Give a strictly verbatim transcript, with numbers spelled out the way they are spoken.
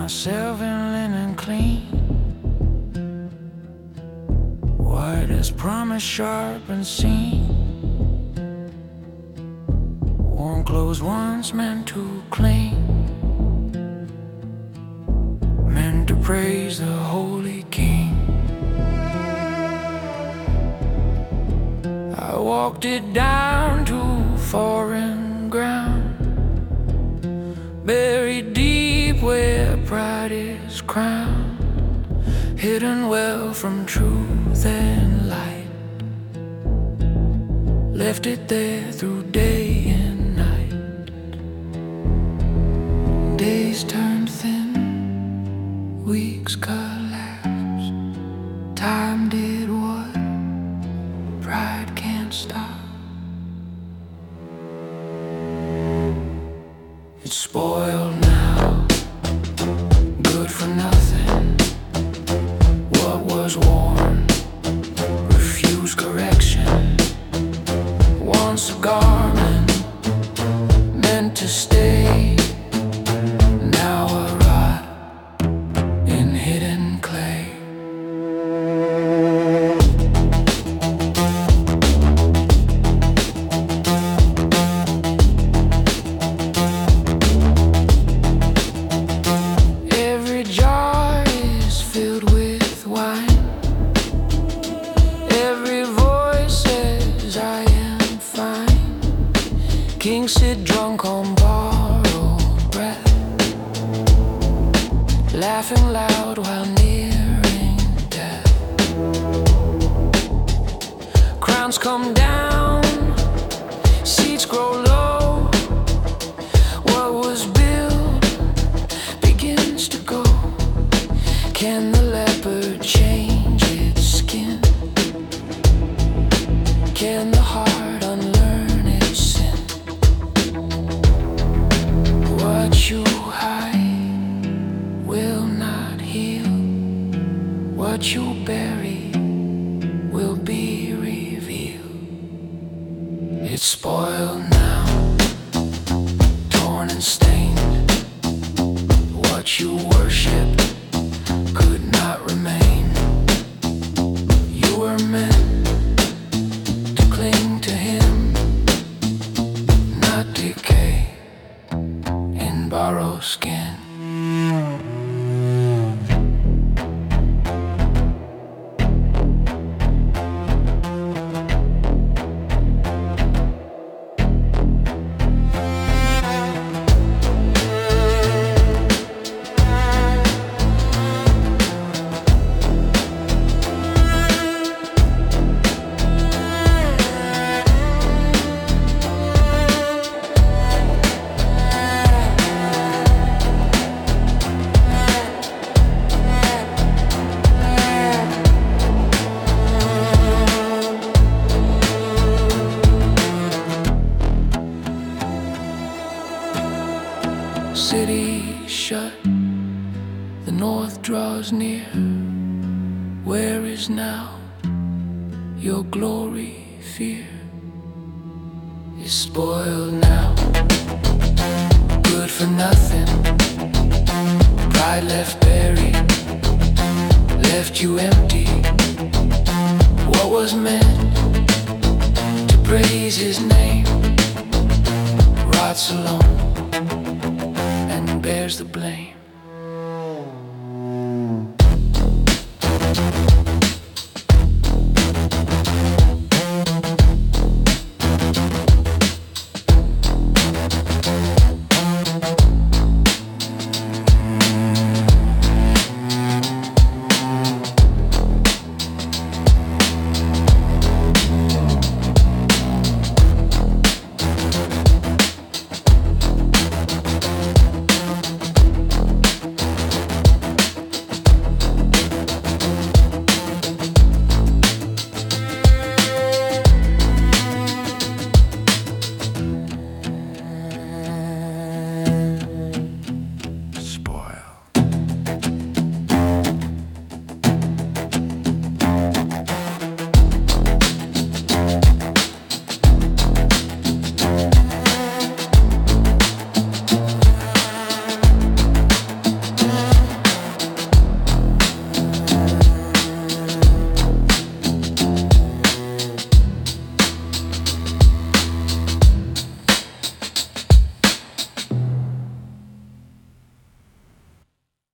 myself in linen clean, white as promise, sharp and seen. Worn clothes once meant to clean, meant to praise the Holy King. I walked it down to foreign ground, buried deep where pride is crowned, hidden well from truth and light, left it there through day and night. Days turned thin, weeks collapsed, time did what pride can't stop. It's spoiled now, good for nothing. What was worn, refused correction. Once a garment, meant to stay, now a rot in hidden clay. Kings sit drunk on borrowed breath, laughing loud while nearing death. Crowns come down, seats grow low. What was built begins to go. Can the leopard change its skin? Can the heart unlearn its sin? What you hide will not heal. What you bury will be revealed. It's spoiled now, torn and stained. What you worshipped could not remain. You were meant to cling to him, not decay in borrowed skin. City shut, the north draws near. Where is now your glory? Fear is spoiled now, good for nothing. Pride left buried, left you empty. What was meant to praise his name rots alone and bears the blame.